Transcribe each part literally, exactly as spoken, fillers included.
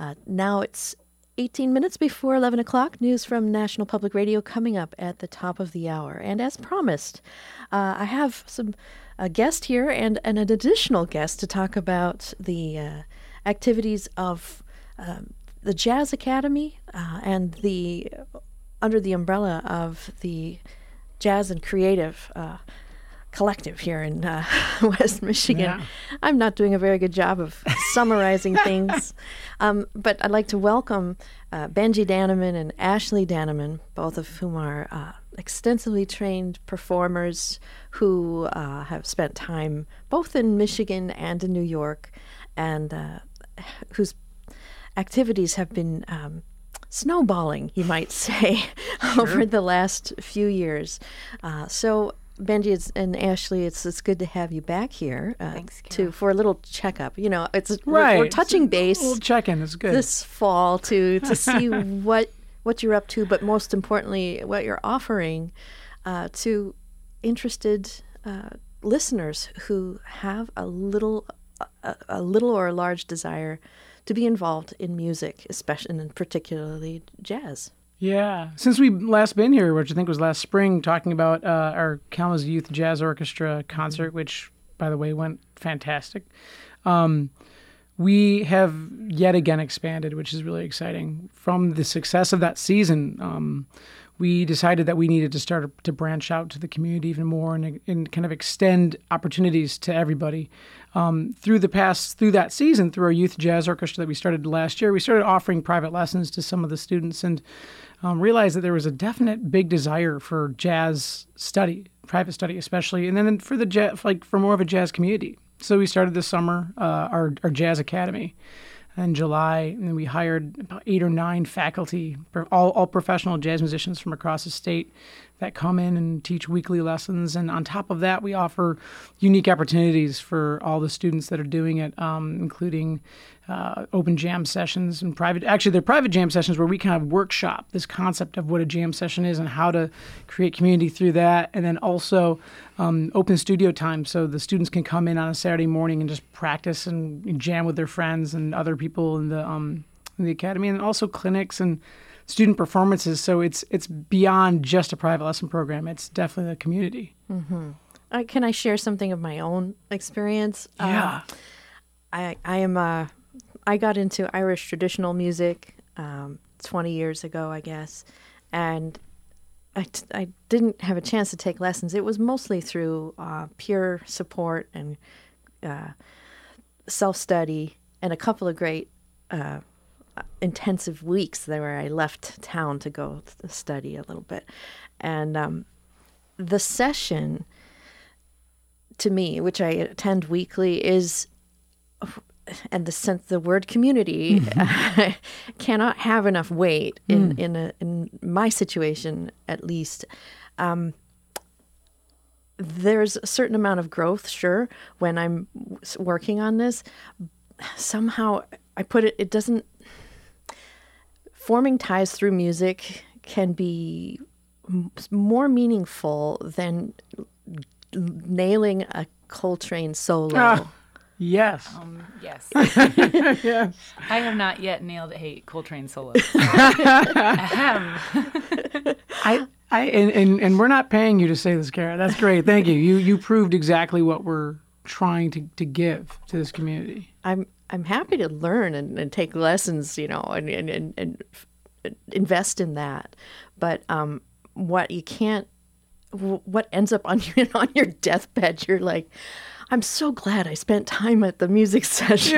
Uh, now it's eighteen minutes before eleven o'clock. News from National Public Radio coming up at the top of the hour. And as promised, uh, I have some a guest here and, and an additional guest to talk about the uh, activities of um, the Jazz Academy uh, and the under the umbrella of the Jazz and Creative uh, Collective here in uh, West Michigan. Yeah. I'm not doing a very good job of summarizing things, um, but I'd like to welcome uh, Benji Danneman and Ashley Danneman, both of whom are uh, extensively trained performers who uh, have spent time both in Michigan and in New York, and uh, whose activities have been um, snowballing, you might say, Sure. over the last few years. Uh, so, Benji it's, and Ashley, it's it's good to have you back here uh, Thanks, to Carol. for a little checkup. You know, it's Right. we're, we're touching A base little check-in is good. this fall to to see what what you're up to, but most importantly, what you're offering uh, to interested uh, listeners who have a little a, a little or a large desire to be involved in music, especially and particularly jazz. Yeah. Since we last been here, which I think was last spring, talking about uh, our Kalamazoo Youth Jazz Orchestra concert, mm-hmm. which, by the way, went fantastic. Um, we have yet again expanded, which is really exciting. From the success of that season, um, we decided that we needed to start to branch out to the community even more and, and kind of extend opportunities to everybody. Um, through the past, through that season, through our youth jazz orchestra that we started last year, we started offering private lessons to some of the students and um, realized that there was a definite big desire for jazz study, private study especially, and then for the jazz, like for more of a jazz community. So we started this summer uh, our our Jazz Academy in July, and then we hired about eight or nine faculty, all all professional jazz musicians from across the state that come in and teach weekly lessons. And on top of that, we offer unique opportunities for all the students that are doing it, um, including uh, open jam sessions and private. Actually, they're private jam sessions where we kind of workshop this concept of what a jam session is and how to create community through that. And then also um, open studio time, so the students can come in on a Saturday morning and just practice and jam with their friends and other people in the um, in the academy, and also clinics and student performances. So it's it's beyond just a private lesson program. It's definitely a community. Mm-hmm. Uh, can I share something of my own experience? Yeah. Um, I I am uh, I got into Irish traditional music um, twenty years ago, I guess, and I, t- I didn't have a chance to take lessons. It was mostly through uh, peer support and uh, self-study and a couple of great uh, intensive weeks there where I left town to go to study a little bit. And um, the session, to me, which I attend weekly, is, and the sense the word community mm-hmm. cannot have enough weight in, mm. in, a, in my situation, at least. Um, there's a certain amount of growth, sure, when I'm working on this. Somehow I put it, it doesn't, forming ties through music can be m- more meaningful than nailing a Coltrane solo. Ah, yes. Um, yes. Yes. I have not yet nailed a Coltrane solo. Ahem. I, I, and, and, and we're not paying you to say this, Kara. That's great. Thank you. You, you proved exactly what we're trying to, to give to this community. I'm, I'm happy to learn and, and take lessons, you know, and, and, and, and invest in that. But um, what you can't, what ends up on you on your deathbed, you're like, I'm so glad I spent time at the music session.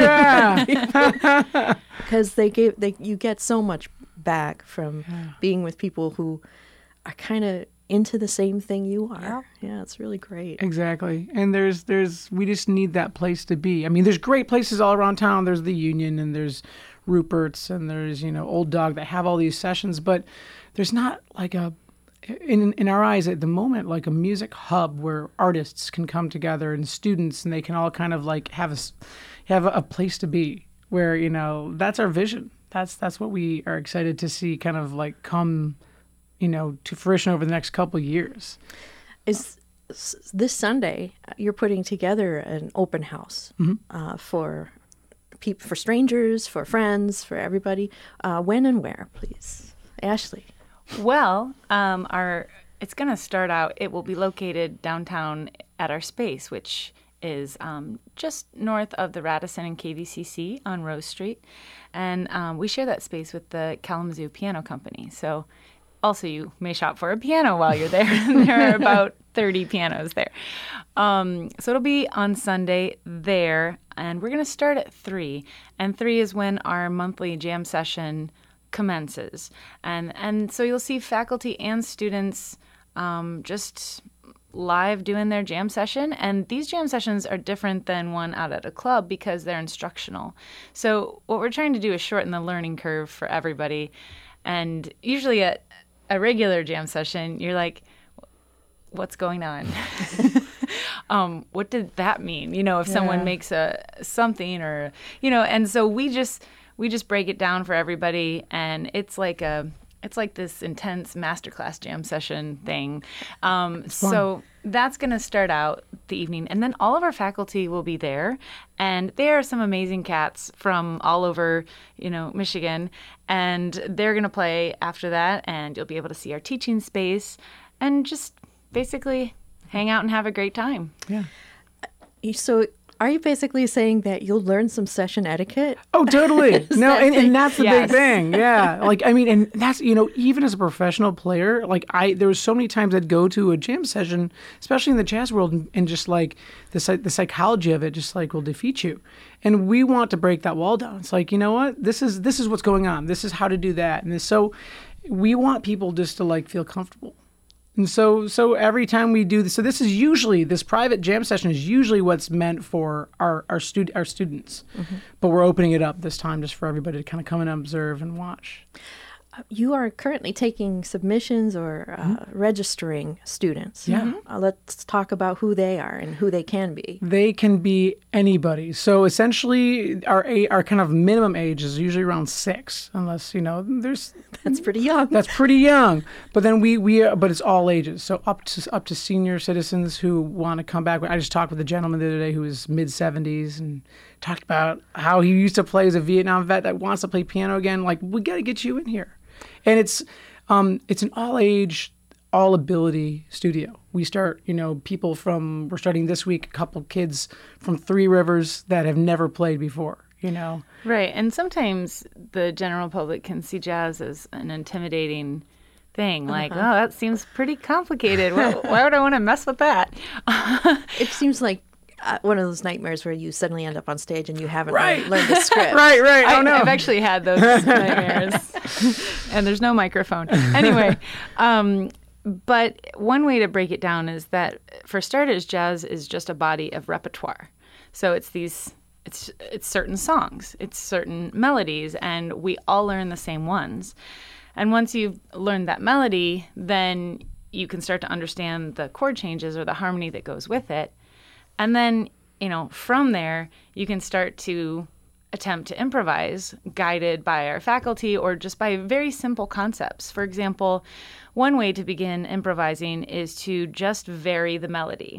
Yeah. Because they gave they you get so much back from yeah. being with people who are kind of into the same thing you are. Yeah. yeah, it's really great. Exactly. And there's there's we just need that place to be. I mean, there's great places all around town. There's the Union and there's Rupert's and there's, you know, Old Dog that have all these sessions, but there's not like a in in our eyes at the moment like a music hub where artists can come together and students, and they can all kind of like have a have a place to be where, you know, that's our vision. That's that's what we are excited to see kind of like come, you know, to fruition over the next couple of years. Is this Sunday you're putting together an open house mm-hmm. uh, for peop- for strangers, for friends, for everybody. Uh, when and where, please? Ashley. Well, um, our it's going to start out, it will be located downtown at our space, which is um, just north of the Radisson and K V C C on Rose Street. And um, we share that space with the Kalamazoo Piano Company. So also you may shop for a piano while you're there. There are about thirty pianos there. Um, so it'll be on Sunday there. And we're going to start at three. And three is when our monthly jam session commences. And, and so you'll see faculty and students um, just live doing their jam session, and these jam sessions are different than one out at a club because they're instructional. So what we're trying to do is shorten the learning curve for everybody. And usually at a regular jam session, you're like, what's going on? um, what did that mean? You know, if yeah. someone makes a something or, you know, and so we just we just break it down for everybody, and it's like a It's like this intense masterclass jam session thing. Um, so that's going to start out the evening. And then all of our faculty will be there. And they are some amazing cats from all over, you know, Michigan. And they're going to play after that. And you'll be able to see our teaching space and just basically hang out and have a great time. Yeah. So are you basically saying that you'll learn some session etiquette? Oh, totally. No, that and, and that's the yes. big thing. Yeah. Like, I mean, and that's, you know, even as a professional player, like I, there was so many times I'd go to a jam session, especially in the jazz world, and, and just like the, the psychology of it just like will defeat you. And we want to break that wall down. It's like, you know what, this is, this is what's going on. This is how to do that. And this, so we want people just to like feel comfortable. And so so every time we do this, so this is usually, this private jam session is usually what's meant for our our, stud, our students. Mm-hmm. But we're opening it up this time just for everybody to kind of come and observe and watch. You are currently taking submissions or uh, mm-hmm. registering students. Yeah. Uh, let's talk about who they are and who they can be. They can be anybody. So essentially, our our kind of minimum age is usually around six, unless, you know, there's... That's pretty young. That's pretty young. But then we, we uh, but it's all ages. So up to up to senior citizens who want to come back. I just talked with a gentleman the other day who was mid-seventies and talked about how he used to play as a Vietnam vet that wants to play piano again. Like, we got to get you in here. And it's um, it's an all-age, all-ability studio. We start, you know, people from, we're starting this week, a couple kids from Three Rivers that have never played before, you know. Right, and sometimes the general public can see jazz as an intimidating thing. Like, uh-huh. oh, that seems pretty complicated. Why, why would I want to mess with that? It seems like Uh, one of those nightmares where you suddenly end up on stage and you haven't right. learned, learned the script. right, right. I, oh, no. I've actually had those nightmares. And there's no microphone. Anyway, um, but one way to break it down is that, for starters, jazz is just a body of repertoire. So it's these, it's it's certain songs, it's certain melodies, and we all learn the same ones. And once you've learned that melody, then you can start to understand the chord changes or the harmony that goes with it. And then, you know, from there, you can start to attempt to improvise, guided by our faculty or just by very simple concepts. For example, one way to begin improvising is to just vary the melody.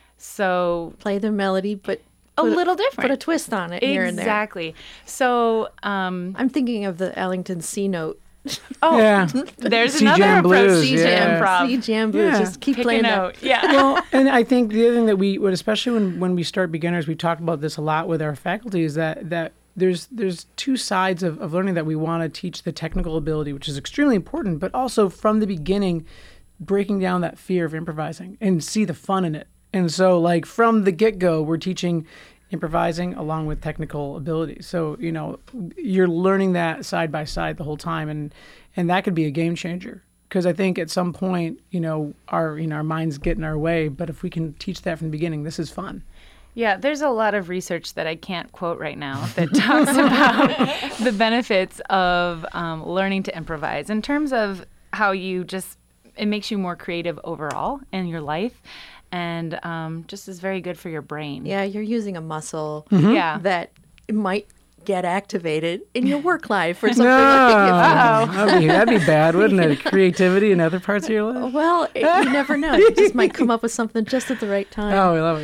So play the melody, but a little different. Put a twist on it here and there. Exactly. So um, I'm thinking of the Ellington C note. Oh, yeah. There's C-jam another approach. blues, C-jam yeah. improv. C-jam blues. Yeah. Just keep Pick playing a that. note. Yeah. Well, and I think the other thing that we would, especially when, when we start beginners, we talk about this a lot with our faculty, is that that there's there's two sides of, of learning that we want to teach: the technical ability, which is extremely important, but also from the beginning, breaking down that fear of improvising and see the fun in it. And so, like, from the get-go, we're teaching improvising along with technical ability. So, you know, you're learning that side by side the whole time, and and that could be a game changer. Because I think at some point, you know, our you know our minds get in our way, but if we can teach that from the beginning, this is fun. Yeah, there's a lot of research that I can't quote right now that talks about the benefits of um, learning to improvise in terms of how you just, it makes you more creative overall in your life, and um, just is very good for your brain. Yeah, you're using a muscle Mm-hmm. Yeah. that might get activated in your work life or something No, like that. that'd be, that'd be bad, wouldn't it? Creativity in other parts of your life. Well, it, you never know. You just might come up with something just at the right time. Oh, we love it. Yeah.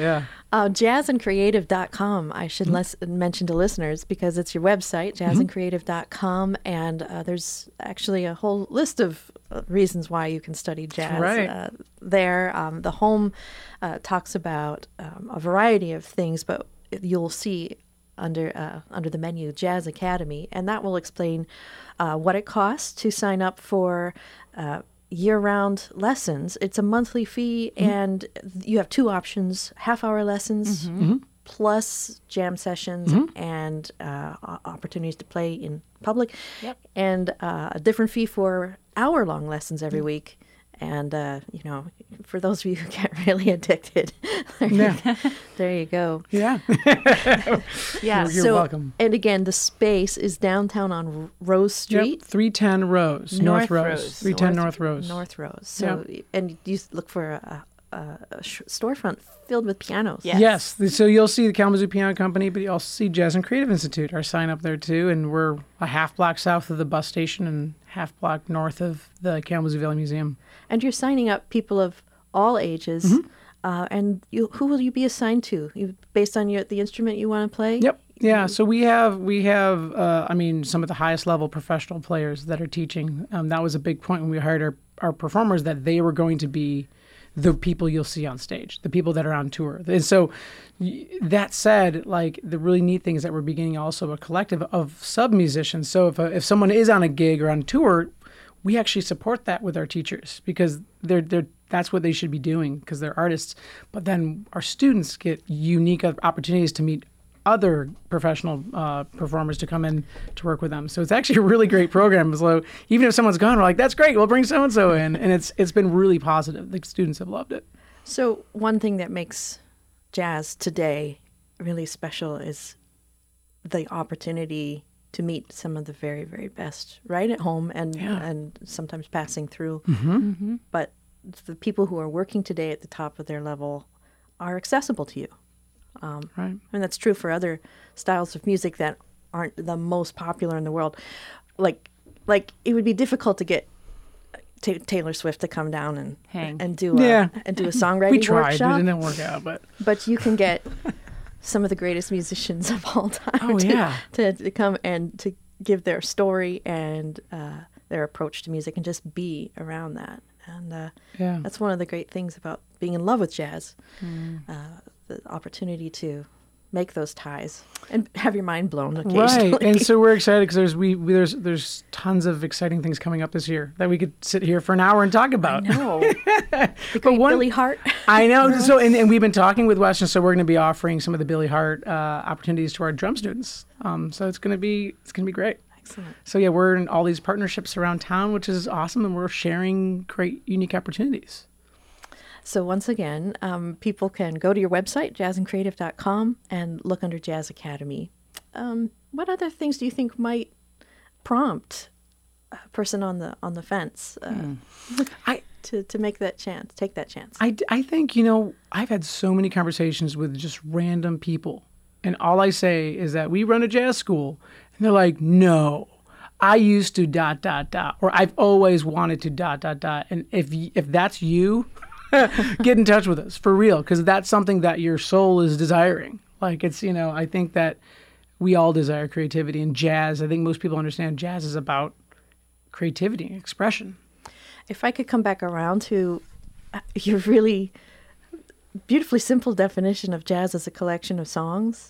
Uh, jazz and creative dot com, I should les- mention to listeners, because it's your website, jazz and creative dot com, and uh, there's actually a whole list of uh, reasons why you can study jazz Right. uh, there. Um, the home uh, talks about um, a variety of things, but you'll see under uh, under the menu Jazz Academy, and that will explain uh, what it costs to sign up for uh, year-round lessons. It's a monthly fee, mm-hmm. and you have two options: half-hour lessons Mm-hmm. plus jam sessions Mm-hmm. and uh, opportunities to play in public, Yep. and uh, a different fee for hour-long lessons every week. And, uh, you know, for those of you who get really addicted, there, Yeah. you, there you go. Yeah. Yeah. You're so, welcome. And again, the space is downtown on Rose Street. Yep. three ten Rose, North North, Rose. Rose. three ten North, Rose. North Rose. So, and you look for a, a, a sh- storefront filled with pianos. Yeah. Yes. So you'll see the Kalamazoo Piano Company, but you also see Jazz and Creative Institute, our sign up there too. And we're a half block south of the bus station and half block north of the Kalamazoo Valley Museum. And you're signing up people of all ages. Mm-hmm. Uh, and you, who will you be assigned to? You, based on your the instrument you want to play? Yep. Yeah. So we have we have uh, I mean some of the highest level professional players that are teaching. Um, that was a big point when we hired our, our performers, that they were going to be the people you'll see on stage, the people that are on tour. And so y- that said, like the really neat thing is that we're beginning also a collective of sub musicians. So if a, if someone is on a gig or on tour, we actually support that with our teachers, because they're they're that's what they should be doing, because they're artists. But then our students get unique opportunities to meet other professional uh, performers to come in to work with them. So it's actually a really great program. So even if someone's gone, we're like, that's great, we'll bring so-and-so in. And it's it's been really positive. The students have loved it. So one thing that makes jazz today really special is the opportunity to meet some of the very, very best right at home and, Yeah. and sometimes passing through. Mm-hmm. But the people who are working today at the top of their level are accessible to you. Um, Right. And that's true for other styles of music that aren't the most popular in the world. Like, like it would be difficult to get Ta Taylor Swift to come down and Hang. and do a, Yeah. and do a songwriting We tried, workshop. it didn't work out, but But you can get some of the greatest musicians of all time Oh, to, yeah. to, to come and to give their story and uh, their approach to music and just be around that. And uh, yeah. that's one of the great things about being in love with jazz, Mm. uh, the opportunity to make those ties and have your mind blown occasionally. Right, and so we're excited because there's we, we there's there's tons of exciting things coming up this year that we could sit here for an hour and talk about. No, the great one- Billy Hart. I know. So, and, and we've been talking with Western, so we're going to be offering some of the Billy Hart uh, opportunities to our drum students. Um, so it's going to be it's going to be great. Excellent. So yeah, we're in all these partnerships around town, which is awesome, and we're sharing great, unique opportunities. So once again, um, people can go to your website, jazz and creative dot com, and look under Jazz Academy. Um, what other things do you think might prompt a person on the on the fence uh, I to, to make that chance, take that chance? I, I think, you know, I've had so many conversations with just random people, and all I say is that we run a jazz school, and they're like, no, I used to dot, dot, dot, or I've always wanted to dot, dot, dot. And if y- if that's you, get in touch with us, for real, because that's something that your soul is desiring. Like, it's, you know, I think that we all desire creativity, and jazz, I think most people understand jazz is about creativity and expression. If I could come back around to uh, your really beautifully simple definition of jazz as a collection of songs,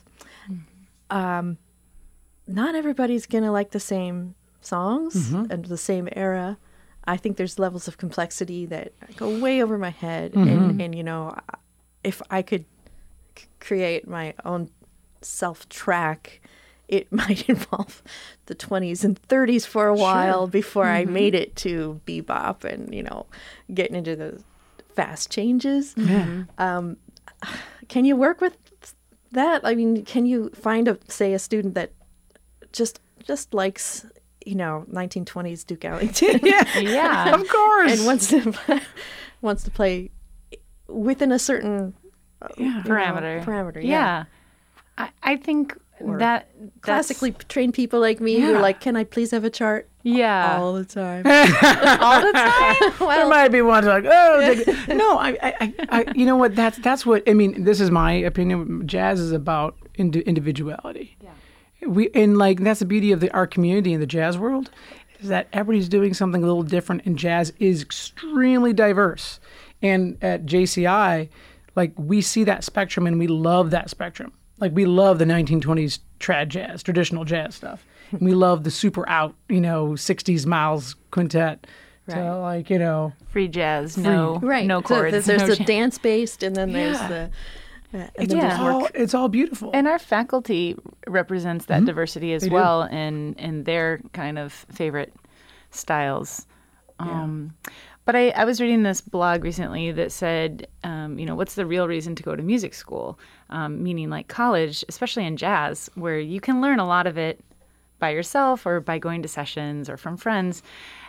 um, not everybody's going to like the same songs and the same era. I think there's levels of complexity that go way over my head. And, and, you know, if I could c- create my own self-track, it might involve the twenties and thirties for a while before I made it to bebop and, you know, getting into the fast changes. Yeah. Um, can you work with that? I mean, can you find, a say, a student that just just likes, you know, nineteen twenties Duke Ellington Yeah, Yeah. of course. and wants to wants to play within a certain uh, Yeah. you know, Parameter. parameter? Yeah. I, I think Or that that's- Classically trained people like me who Yeah. are like, can I please have a chart? Yeah. all the time. All the time? There Well, might be one like, oh, dig- no, I, I, I, I, you know what? That's that's what I mean. This is my opinion. Jazz is about indi- individuality. Yeah. We and like that's the beauty of the our community in the jazz world is that everybody's doing something a little different, and jazz is extremely diverse. And at J C I, like we see that spectrum, and we love that spectrum. Like we love the nineteen twenties trad jazz, traditional jazz stuff. And we love the super out, you know, sixties Miles quintet. Right. To like, you know, Free jazz, no, right. no So chords. there's there's no the jam- dance based, and then there's Yeah. the. Uh, and it's then Yeah. there's all more it's all beautiful. And our faculty represents that diversity as They do. well in, in their kind of favorite styles. Um, But I, I was reading this blog recently that said, um, you know, what's the real reason to go to music school? Um, meaning like college, especially in jazz, where you can learn a lot of it by yourself or by going to sessions or from friends.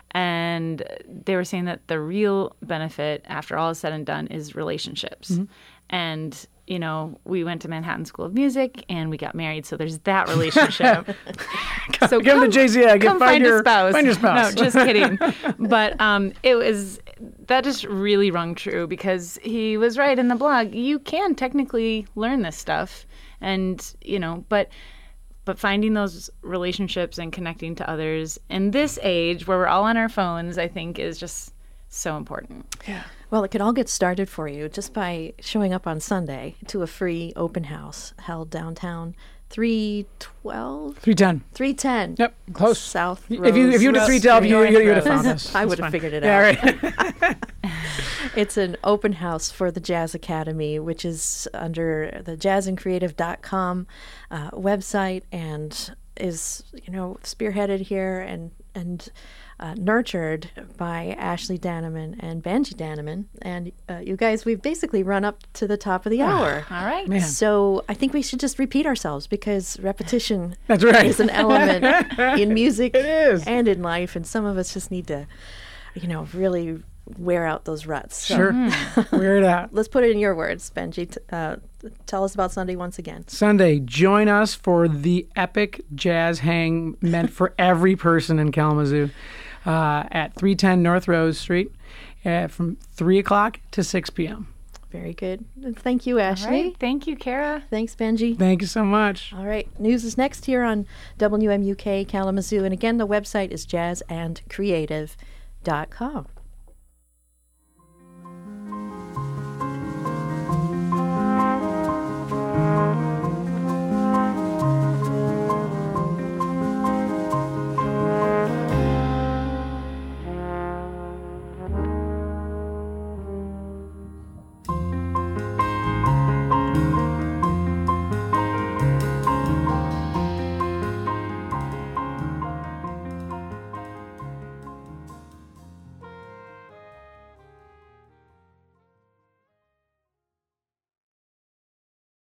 And they were saying that the real benefit after all is said and done is relationships. Mm-hmm. And, you know, we went to Manhattan School of Music and we got married. So there's that relationship. so Come to J C I, get- come find find your- a spouse. find your spouse. No, just kidding. But um, it was, that just really rung true because he was right in the blog. You can technically learn this stuff. And, you know, but but finding those relationships and connecting to others in this age where we're all on our phones, I think is just so important. yeah. Well, it could all get started for you just by showing up on Sunday to a free open house held downtown, three twelve, three ten. three ten. Yep, close. South. If you if you went to Rose three twelve, you, Street. you, you would have Rose. found us. I It's would have fine. figured it Yeah, out. right. It's an open house for the Jazz Academy, which is under the jazz and creative dot com uh, website and is, you know, spearheaded here and and uh, nurtured by Ashley Danneman and Benji Danneman. And uh, you guys, we've basically run up to the top of the hour. All right. Man. So I think we should just repeat ourselves because repetition That's right. is an element in music It is. and in life, and some of us just need to, you know, really wear out those ruts. So Sure. Wear it out. let's put it in your words, Benji. T- uh, tell us about Sunday once again. Sunday, join us for the epic jazz hang meant for every person in Kalamazoo uh, at three ten North Rose Street uh, from three o'clock to six p.m. Very good. Thank you, All Ashley. right. Thank you, Kara. Thanks, Benji. Thank you so much. All right. News is next here on W M U K Kalamazoo. And again, the website is jazz and creative dot com.